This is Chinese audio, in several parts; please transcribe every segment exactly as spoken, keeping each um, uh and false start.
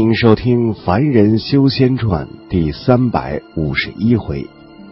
欢迎收听《凡人修仙传》第三百五十一回。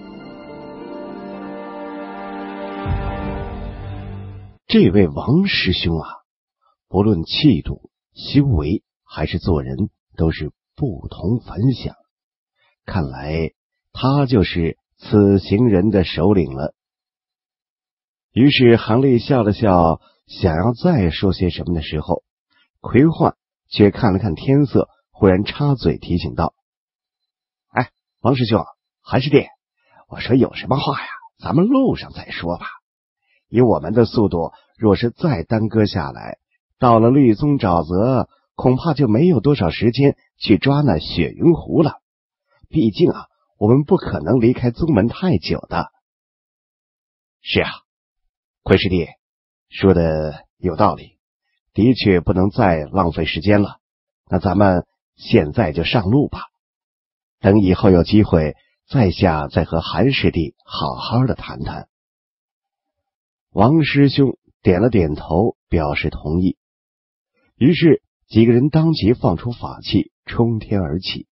这位王师兄啊，不论气度、修为还是做人，都是不同凡响。看来他就是此行人的首领了。于是韩立笑了笑，想要再说些什么的时候，魁焕却看了看天色，忽然插嘴提醒道：哎，王师兄，韩师弟，我说有什么话呀，咱们路上再说吧。以我们的速度，若是再耽搁下来，到了绿宗沼泽，恐怕就没有多少时间去抓那雪云狐了。毕竟啊，我们不可能离开宗门太久的。是啊，魁师弟说的有道理，的确不能再浪费时间了。那咱们现在就上路吧，等以后有机会在下再和韩师弟好好的谈谈。王师兄点了点头，表示同意。于是几个人当即放出法器，冲天而起。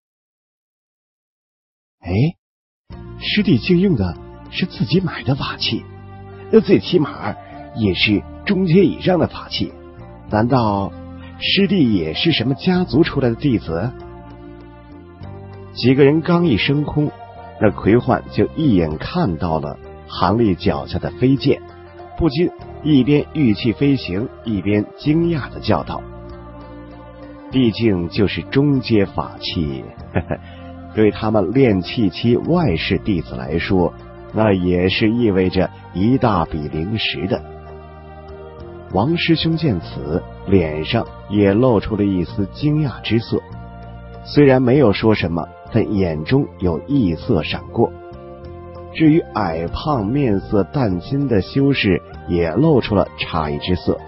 哎，师弟竟用的是自己买的法器，最起码也是中阶以上的法器，难道师弟也是什么家族出来的弟子？几个人刚一升空，那魁焕就一眼看到了韩立脚下的飞剑，不禁一边御气飞行，一边惊讶的叫道：毕竟就是中阶法器，呵呵，对他们炼气期外室弟子来说，那也是意味着一大笔灵石的。王师兄见此，脸上也露出了一丝惊讶之色，虽然没有说什么，但眼中有异色闪过。至于矮胖面色淡青的修士，也露出了诧异之色。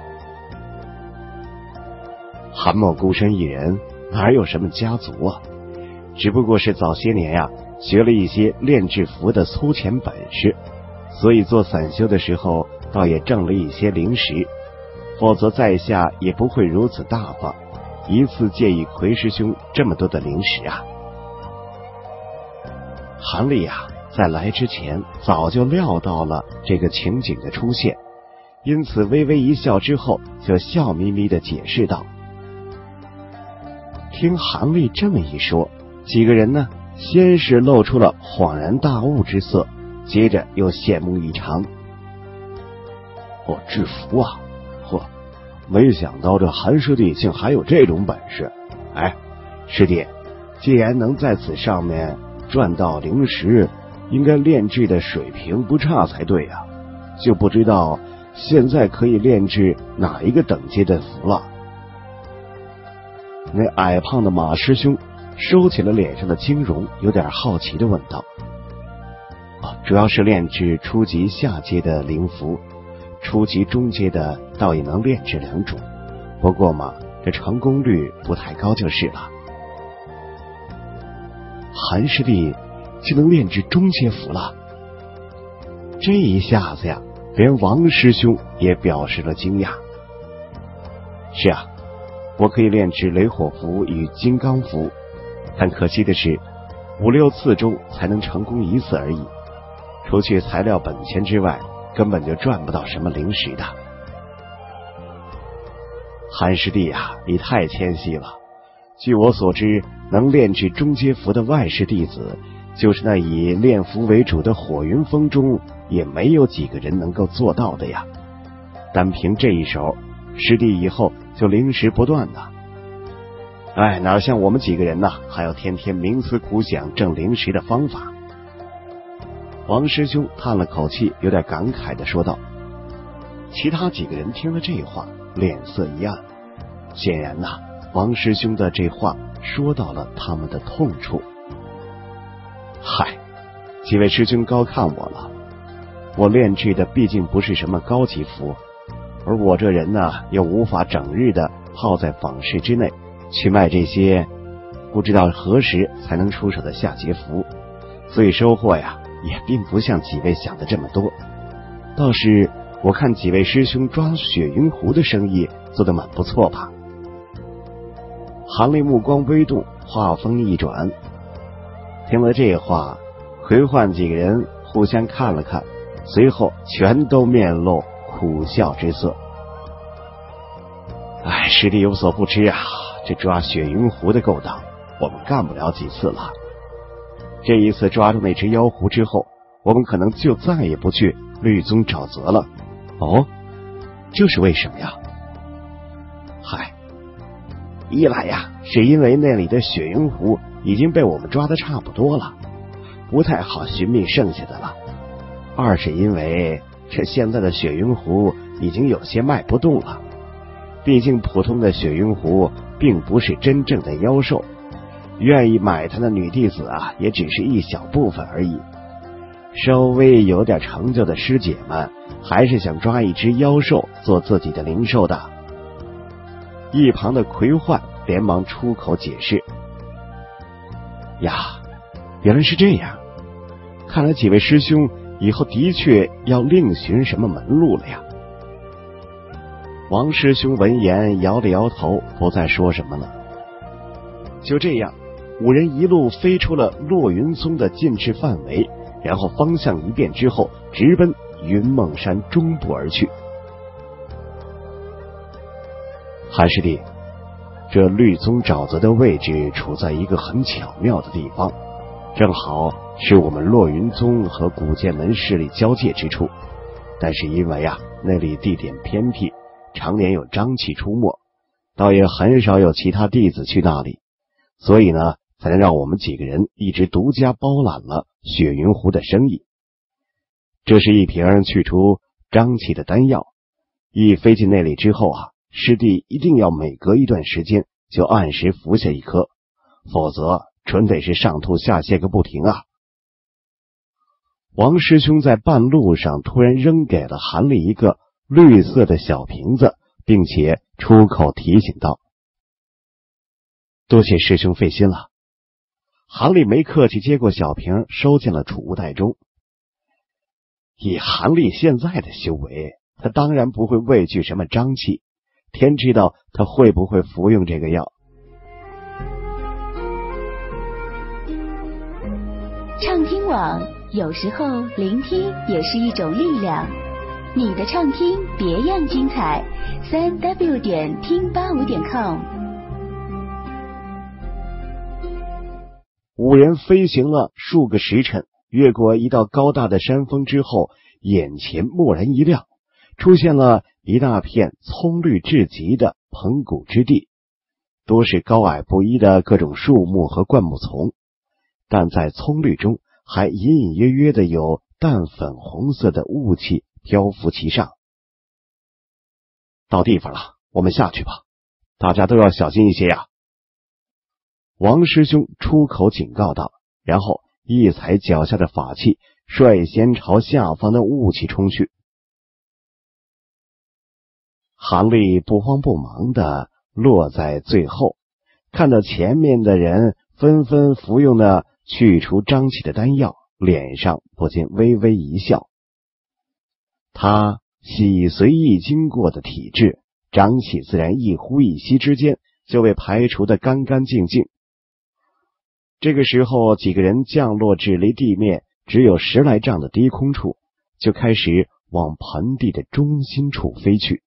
韩某孤身一人，哪有什么家族啊？只不过是早些年呀、啊，学了一些炼制符的粗浅本事，所以做散修的时候，倒也挣了一些灵石。否则在下也不会如此大方，一次借予魁师兄这么多的灵石啊。韩立啊，在来之前早就料到了这个情景的出现，因此微微一笑之后，就笑眯眯的解释道。听韩立这么一说，几个人呢，先是露出了恍然大悟之色，接着又羡慕异常。哦，制服啊！嚯，没想到这韩师弟竟还有这种本事。哎，师弟，既然能在此上面赚到灵石，应该炼制的水平不差才对啊，就不知道现在可以炼制哪一个等阶的符了。那矮胖的马师兄收起了脸上的惊容，有点好奇的问道：哦，主要是炼制初级下阶的灵符，初级中阶的倒也能炼制两种，不过嘛，这成功率不太高就是了。韩师弟就能炼制中阶符了，这一下子呀，连王师兄也表示了惊讶。是啊，我可以炼制雷火符与金刚符，但可惜的是五六次中才能成功一次而已，除去材料本钱之外，根本就赚不到什么灵石的。韩师弟啊，你太谦虚了。据我所知，能炼制中阶符的外室弟子，就是那以炼符为主的火云峰中，也没有几个人能够做到的呀。单凭这一手，师弟以后就灵石不断的。哎，哪像我们几个人呢，还要天天冥思苦想挣灵石的方法。王师兄叹了口气，有点感慨的说道。其他几个人听了这话，脸色一暗，显然呐，王师兄的这话说到了他们的痛处。嗨，几位师兄高看我了，我炼制的毕竟不是什么高级符，而我这人呢，又无法整日的泡在坊市之内去卖这些不知道何时才能出手的下阶符，所以收获呀也并不像几位想的这么多。倒是我看几位师兄抓雪云狐的生意做得蛮不错吧。 韩立目光微动，话锋一转。听了这话，魁焕几个人互相看了看，随后全都面露苦笑之色。哎，师弟有所不知啊，这抓雪云狐的勾当我们干不了几次了。这一次抓住那只妖狐之后，我们可能就再也不去律宗沼泽了。哦，这是为什么呀？嗨，一来呀，是因为那里的雪云狐已经被我们抓得差不多了，不太好寻觅剩下的了。二是因为这现在的雪云狐已经有些卖不动了，毕竟普通的雪云狐并不是真正的妖兽，愿意买它的女弟子啊，也只是一小部分而已。稍微有点成就的师姐们，还是想抓一只妖兽做自己的灵兽的。一旁的魁焕连忙出口解释：呀，原来是这样，看来几位师兄以后的确要另寻什么门路了呀。王师兄闻言摇了摇头，不再说什么了。就这样，五人一路飞出了落云宗的禁制范围，然后方向一变之后，直奔云梦山中部而去。韩师弟，这律宗沼泽的位置处在一个很巧妙的地方，正好是我们落云宗和古剑门势力交界之处。但是因为啊，那里地点偏僻，常年有瘴气出没，倒也很少有其他弟子去那里，所以呢，才能让我们几个人一直独家包揽了雪云湖的生意。这是一瓶去除瘴气的丹药，一飞进那里之后啊，师弟一定要每隔一段时间就按时服下一颗，否则纯得是上吐下泻个不停啊。王师兄在半路上突然扔给了韩立一个绿色的小瓶子，并且出口提醒道：多谢师兄费心了。韩立没客气，接过小瓶收进了储物袋中。以韩立现在的修为，他当然不会畏惧什么瘴气，天知道他会不会服用这个药。 畅听网，有时候聆听也是一种力量。你的畅听别样精彩，三 w 点听八五点 com。 五人飞行了数个时辰，越过一道高大的山峰之后，眼前蓦然一亮，出现了一大片葱绿至极的蓬谷之地，多是高矮不一的各种树木和灌木丛，但在葱绿中还隐隐约约的有淡粉红色的雾气漂浮其上。到地方了，我们下去吧，大家都要小心一些呀。王师兄出口警告道，然后一踩脚下的法器，率先朝下方的雾气冲去。韩立不慌不忙的落在最后，看到前面的人纷纷服用了去除瘴气的丹药，脸上不禁微微一笑。他洗髓易经过的体质，瘴气自然一呼一吸之间就被排除得干干净净。这个时候，几个人降落至离地面只有十来丈的低空处，就开始往盆地的中心处飞去。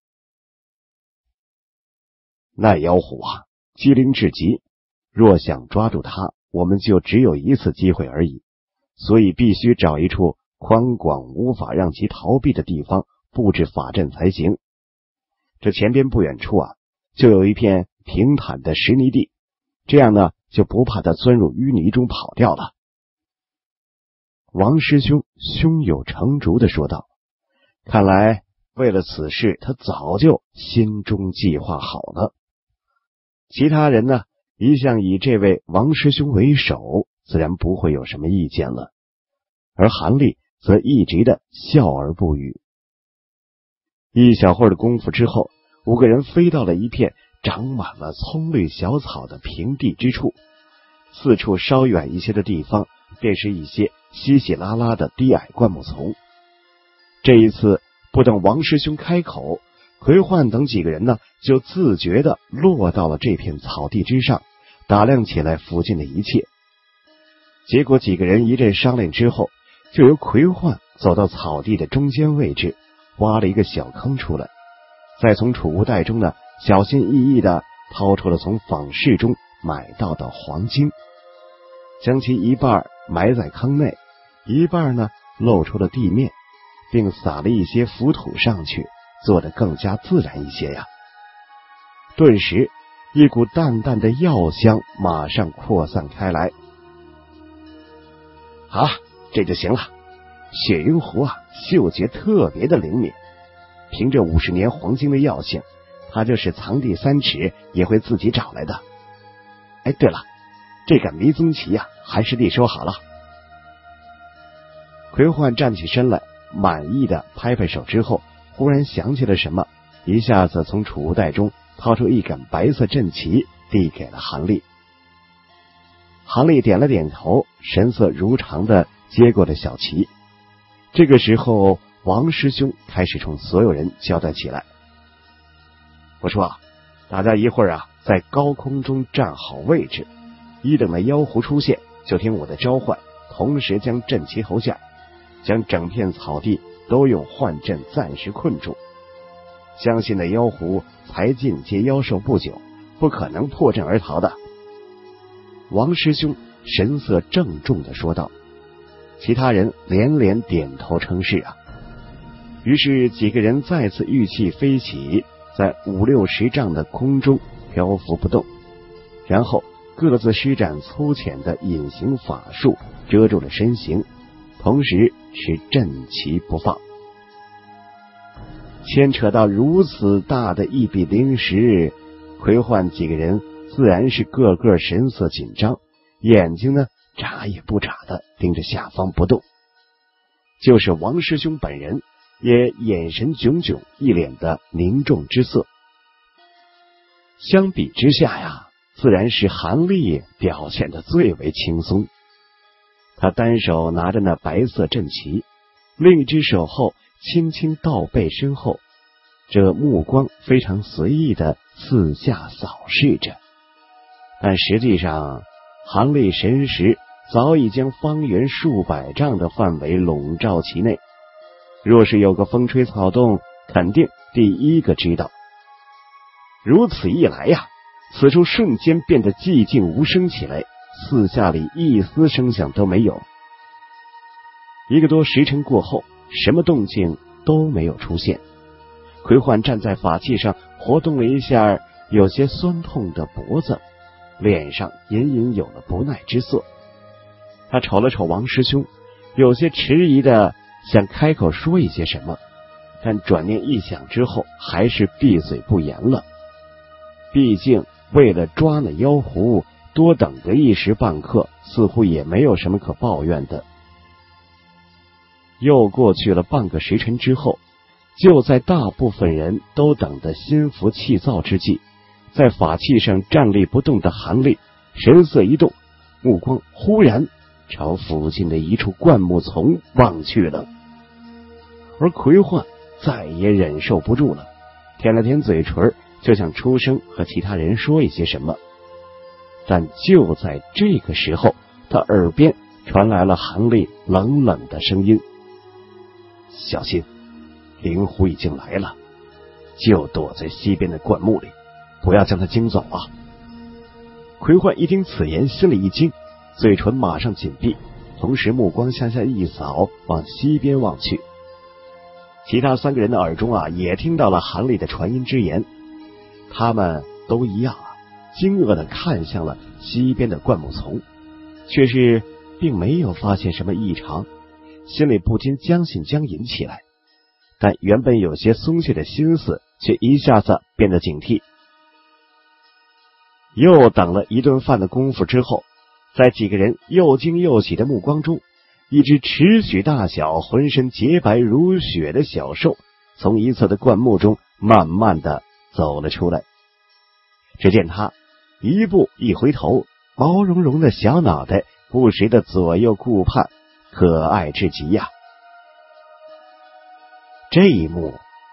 那妖狐啊，机灵至极，若想抓住它，我们就只有一次机会而已，所以必须找一处宽广无法让其逃避的地方布置法阵才行。这前边不远处啊，就有一片平坦的石泥地，这样呢，就不怕他钻入淤泥中跑掉了。王师兄胸有成竹地说道，看来为了此事他早就心中计划好了。其他人呢，一向以这位王师兄为首，自然不会有什么意见了，而韩立则一直的笑而不语。一小会儿的功夫之后，五个人飞到了一片长满了葱绿小草的平地之处，四处稍远一些的地方便是一些稀稀拉拉的低矮灌木丛。这一次不等王师兄开口， 奎焕等几个人呢，就自觉地落到了这片草地之上，打量起来附近的一切。结果几个人一阵商量之后，就由奎焕走到草地的中间位置，挖了一个小坑出来，再从储物袋中呢，小心翼翼地掏出了从坊市中买到的黄金，将其一半埋在坑内，一半呢露出了地面，并撒了一些浮土上去，做得更加自然一些呀。顿时一股淡淡的药香马上扩散开来。啊，这就行了。雪云狐啊，嗅觉特别的灵敏，凭着五十年黄金的药性，他就是藏地三尺也会自己找来的。哎，对了，这杆迷踪旗呀、啊，还是弟收好了。奎焕站起身来，满意的拍拍手之后，忽然想起了什么，一下子从储物袋中掏出一杆白色阵旗，递给了韩立。韩立点了点头，神色如常的接过了小旗。这个时候，王师兄开始冲所有人交代起来。我说，大家一会儿啊，在高空中站好位置，一等那妖狐出现，就听我的召唤，同时将阵旗投下，将整片草地都用幻阵暂时困住。相信那妖狐才进阶妖兽不久，不可能破阵而逃的。王师兄神色郑重的说道。其他人连连点头称是啊。于是几个人再次御气飞起，在五六十丈的空中漂浮不动，然后各自施展粗浅的隐形法术，遮住了身形，同时是阵旗不放。牵扯到如此大的一笔灵石，奎焕几个人自然是个个神色紧张，眼睛呢眨也不眨的盯着下方不动。就是王师兄本人也眼神炯炯，一脸的凝重之色。相比之下呀，自然是韩立表现得最为轻松。他单手拿着那白色阵旗，另一只手后轻轻倒背身后，这目光非常随意的四下扫视着。但实际上，韩立神识早已将方圆数百丈的范围笼罩其内，若是有个风吹草动，肯定第一个知道。如此一来呀，此处瞬间变得寂静无声起来，四下里一丝声响都没有。一个多时辰过后，什么动静都没有出现。奎焕站在法器上，活动了一下有些酸痛的脖子，脸上隐隐有了不耐之色。他瞅了瞅王师兄，有些迟疑的想开口说一些什么，但转念一想之后，还是闭嘴不言了。毕竟为了抓那妖狐，多等个一时半刻，似乎也没有什么可抱怨的。又过去了半个时辰之后，就在大部分人都等得心浮气躁之际，在法器上站立不动的韩立神色一动，目光忽然朝附近的一处灌木丛望去了。而奎焕再也忍受不住了，舔了舔嘴唇，就想出声和其他人说一些什么。但就在这个时候，他耳边传来了韩立冷冷的声音：小心，灵狐已经来了，就躲在西边的灌木里，不要将他惊走啊！奎焕一听此言，心里一惊，嘴唇马上紧闭，同时目光向下一扫，往西边望去。其他三个人的耳中啊，也听到了韩立的传音之言，他们都一样啊，惊愕的看向了西边的灌木丛，却是并没有发现什么异常，心里不禁将信将疑起来。但原本有些松懈的心思却一下子变得警惕。又等了一顿饭的功夫之后，在几个人又惊又喜的目光中，一只尺许大小、浑身洁白如雪的小兽从一侧的灌木中慢慢的走了出来。只见他一步一回头，毛茸茸的小脑袋不时的左右顾盼，可爱至极呀、啊。这一幕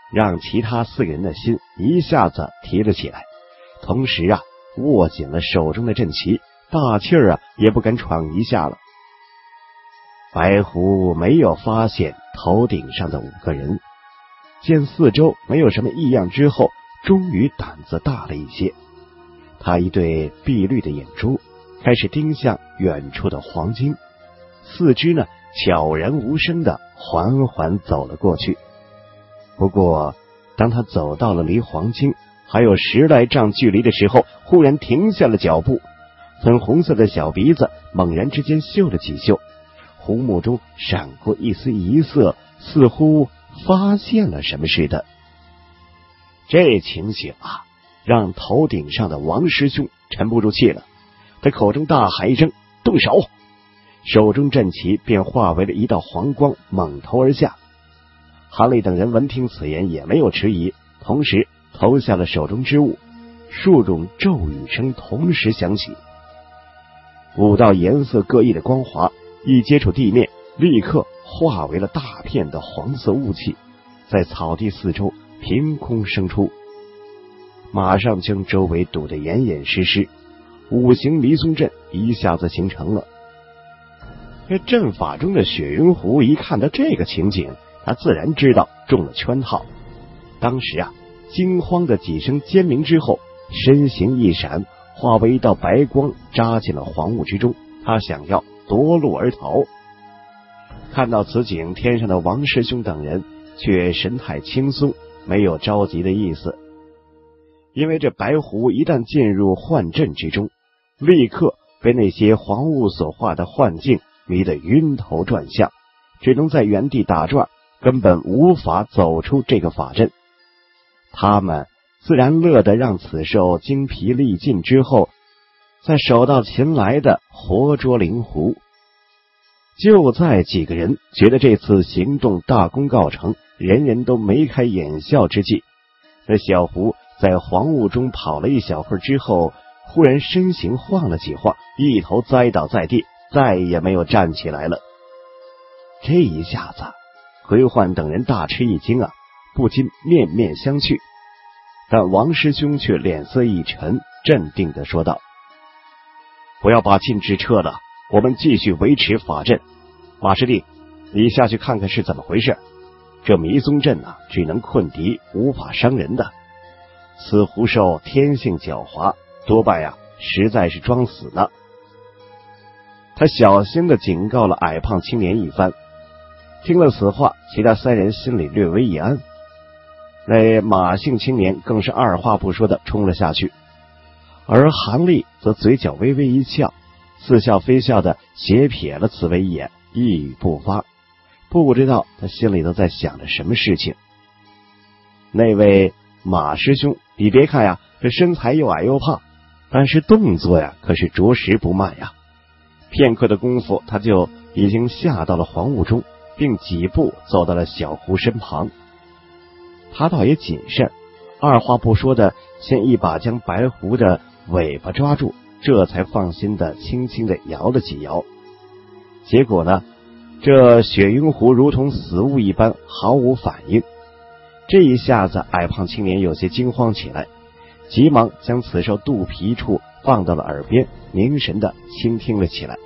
让其他四个人的心一下子提了起来，同时啊，握紧了手中的阵旗，大气儿啊也不敢闯一下了。白狐没有发现头顶上的五个人，见四周没有什么异样之后，终于胆子大了一些。他一对碧绿的眼珠开始盯向远处的黄金，四肢呢悄然无声的缓缓走了过去。不过当他走到了离黄金还有十来丈距离的时候，忽然停下了脚步，粉红色的小鼻子猛然之间嗅了几嗅，虎目中闪过一丝疑色，似乎发现了什么似的。这情形啊，让头顶上的王师兄沉不住气了，他口中大喊一声：“动手！”手中阵旗便化为了一道黄光，猛投而下。韩立等人闻听此言，也没有迟疑，同时投下了手中之物，数种咒语声同时响起。五道颜色各异的光华一接触地面，立刻化为了大片的黄色雾气，在草地四周凭空生出，马上将周围堵得严严实实。五行迷踪阵一下子形成了。这阵法中的雪云狐一看到这个情景，他自然知道中了圈套。当时啊，惊慌的几声尖鸣之后，身形一闪，化为一道白光扎进了黄雾之中，他想要夺路而逃。看到此景，天上的王师兄等人却神态轻松，没有着急的意思。因为这白狐一旦进入幻阵之中，立刻被那些黄雾所化的幻境迷得晕头转向，只能在原地打转，根本无法走出这个法阵。他们自然乐得让此兽精疲力尽之后，再手到擒来的活捉灵狐。就在几个人觉得这次行动大功告成，人人都眉开眼笑之际，那小狐在黄雾中跑了一小会儿之后，忽然身形晃了几晃，一头栽倒在地，再也没有站起来了。这一下子回焕等人大吃一惊啊，不禁面面相觑。但王师兄却脸色一沉，镇定地说道：“不要把禁制撤了，我们继续维持法阵。马师弟，你下去看看是怎么回事。这迷踪阵啊，只能困敌，无法伤人的。此狐兽天性狡猾，多半呀、啊、实在是装死呢。”他小心地警告了矮胖青年一番。听了此话，其他三人心里略微一安。那马姓青年更是二话不说地冲了下去，而韩立则嘴角微微一翘，似笑非笑地斜瞥了此位一眼，一语不发。不知道他心里都在想着什么事情。那位马师兄，你别看呀，这身材又矮又胖，但是动作呀可是着实不慢呀。片刻的功夫，他就已经下到了黄雾中，并几步走到了小狐身旁。他倒也谨慎，二话不说的先一把将白狐的尾巴抓住，这才放心的轻轻的摇了几摇。结果呢，这雪云狐如同死物一般，毫无反应。这一下子，矮胖青年有些惊慌起来，急忙将此兽肚皮处放到了耳边，凝神的倾听了起来。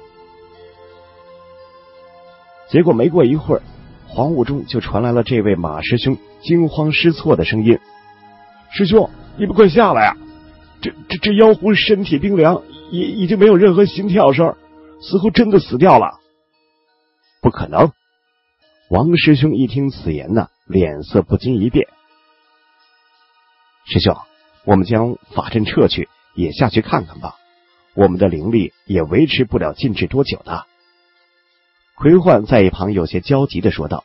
结果没过一会儿，黄雾中就传来了这位马师兄惊慌失措的声音：“师兄，你们快下来啊！这这这妖狐身体冰凉，已已经没有任何心跳声，似乎真的死掉了。”“不可能！”王师兄一听此言呢，脸色不禁一变。“师兄，我们将法阵撤去，也下去看看吧。我们的灵力也维持不了禁制多久的。”奎焕在一旁有些焦急地说道。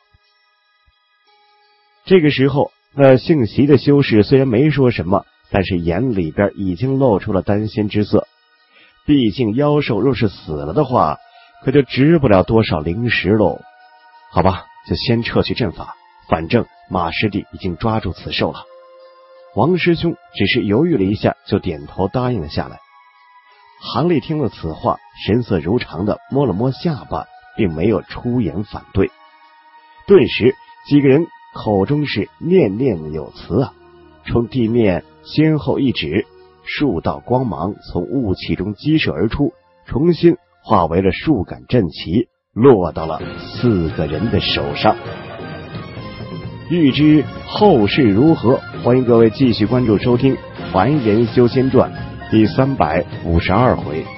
这个时候，那姓席的修士虽然没说什么，但是眼里边已经露出了担心之色。毕竟妖兽若是死了的话，可就值不了多少灵石喽。好吧，就先撤去阵法，反正马师弟已经抓住此兽了。王师兄只是犹豫了一下，就点头答应了下来。韩立听了此话，神色如常的摸了摸下巴，并没有出言反对。顿时几个人口中是念念有词啊，冲地面先后一指，数道光芒从雾气中激射而出，重新化为了数杆阵旗，落到了四个人的手上。欲知后事如何，欢迎各位继续关注收听《凡人修仙传》第三百五十二回。